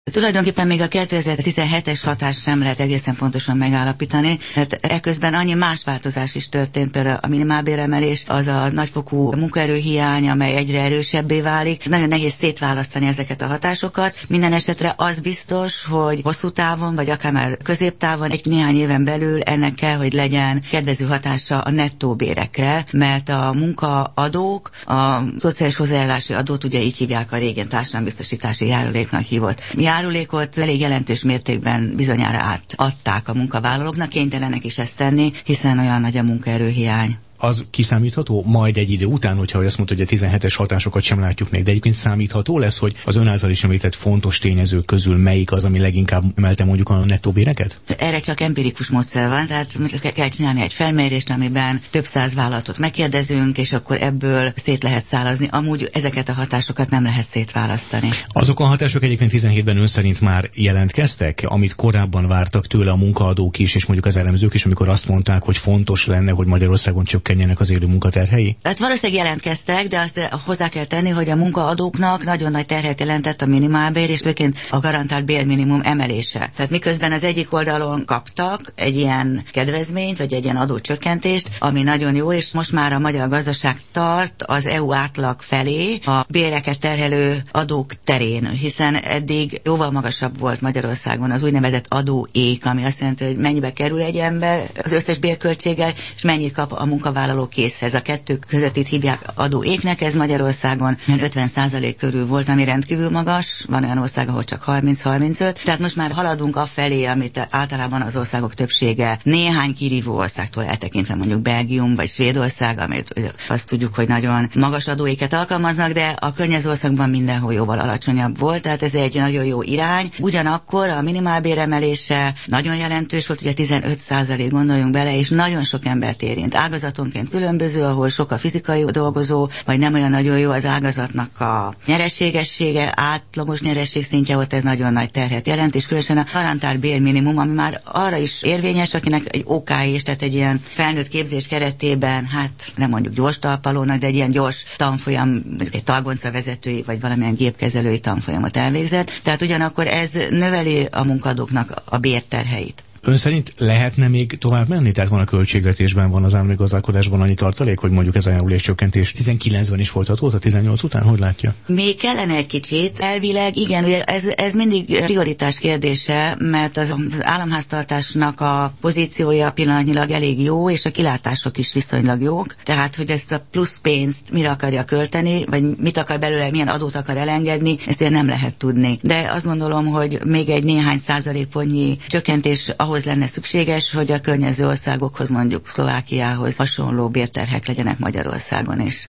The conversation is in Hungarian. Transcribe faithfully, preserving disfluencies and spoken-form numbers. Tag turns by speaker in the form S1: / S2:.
S1: Tulajdonképpen még a kétezer-tizenhetes hatást sem lehet egészen pontosan megállapítani, mert eközben annyi más változás is történt, például a minimálbéremelés, az a nagyfokú munkaerőhiány, amely egyre erősebbé válik. Nagyon nehéz szétválasztani ezeket a hatásokat. Minden esetre az biztos, hogy hosszú távon, vagy akár már középtávon, egy néhány éven belül ennek kell, hogy legyen kedvező hatása a nettó bérekre, mert a munkaadók, a szociális hozzájárulási adót ugye így hívják, a régen társadalombiztosítási járuléknak hívott járulékot elég jelentős mértékben bizonyára átadták a munkavállalóknak, kénytelenek is ezt tenni, hiszen olyan nagy a munkaerőhiány.
S2: Az kiszámítható majd egy idő után, hogyha azt mondta, hogy a tizenhetes hatásokat sem látjuk még, de egyébként számítható lesz, hogy az ön által is említett fontos tényezők közül melyik az, ami leginkább emelte mondjuk a nettó béreket?
S1: Erre csak empirikus módszer van, tehát kell csinálni egy felmérést, amiben több száz vállalatot megkérdezünk, és akkor ebből szét lehet szálazni. Amúgy ezeket a hatásokat nem lehet szétválasztani.
S2: Azok a hatások egyébként tizenhétben ön szerint már jelentkeztek, amit korábban vártak tőle a munkaadók is, és mondjuk az elemzők is, amikor azt mondták, hogy fontos lenne, hogy Magyarországon csökkenjenek az élő munkaterhei?
S1: Hát valószínűleg jelentkeztek, de azt hozzá kell tenni, hogy a munkaadóknak nagyon nagy terhet jelentett a minimálbér, és főként a garantált bérminimum emelése. Tehát miközben az egyik oldalon kaptak egy ilyen kedvezményt, vagy egy ilyen adócsökkentést, ami nagyon jó, és most már a magyar gazdaság tart az é u átlag felé a béreket terhelő adók terén, hiszen eddig jóval magasabb volt Magyarországon az úgynevezett adóék, ami azt jelenti, hogy mennyibe kerül egy ember az összes bérköltséggel, és mennyit kap a munkavállaló készhez. A kettő között itt hívják adóéknek, ez Magyarországon ötven százalék körül volt, ami rendkívül magas, van olyan ország, ahol csak harminc-harmincöt, tehát most már haladunk afelé, amit általában az országok többsége néhány kirívó országtól eltekintve, mondjuk Belgium vagy Svédország, amit azt tudjuk, hogy nagyon magas adóéket alkalmaznak, de a környező országban mindenhol jóval alacsonyabb volt, tehát ez egy nagyon jó irány. Ugyanakkor a minimálbér emelése nagyon jelentős volt, ugye tizenöt százalék, gondoljunk bele, és nagyon sok embert érint. Ágazatonként különböző, ahol sok a fizikai dolgozó, vagy nem olyan nagyon jó az ágazatnak a nyereségessége, átlagos nyereség szintje, ott ez nagyon nagy terhet jelent, és különösen a garantált bérminimum, ami már arra is érvényes, akinek egy ó ká és tehát egy ilyen felnőtt képzés keretében, hát nem mondjuk gyors talpalónak, de egy ilyen gyors tanfolyam, mondjuk egy talgonca vezetői, vagy valamilyen gépkezelői tanfolyamot elvégzett. Tehát ugyanakkor ez növeli a munkadóknak a bérterheit.
S2: Ön szerint lehetne még tovább menni? Tehát van a költségvetésben, van az állami gazdálkodásban annyi tartalék, hogy mondjuk ez a járulékcsökkentés tizenkilencben is folytatódott, a tizennyolc után? Hogy látja?
S1: Még kellene egy kicsit. Elvileg igen, ugye ez, ez mindig prioritás kérdése, mert az, az államháztartásnak a pozíciója pillanatnyilag elég jó, és a kilátások is viszonylag jók. Tehát, hogy ezt a plusz pénzt mire akarja költeni, vagy mit akar belőle, milyen adót akar elengedni, ezt ugye nem lehet tudni. De azt gondolom, hogy még egy néhány százalékpontnyi csökkentés ahhoz lenne szükséges, hogy a környező országokhoz, mondjuk Szlovákiához hasonló bérterhek legyenek Magyarországon is.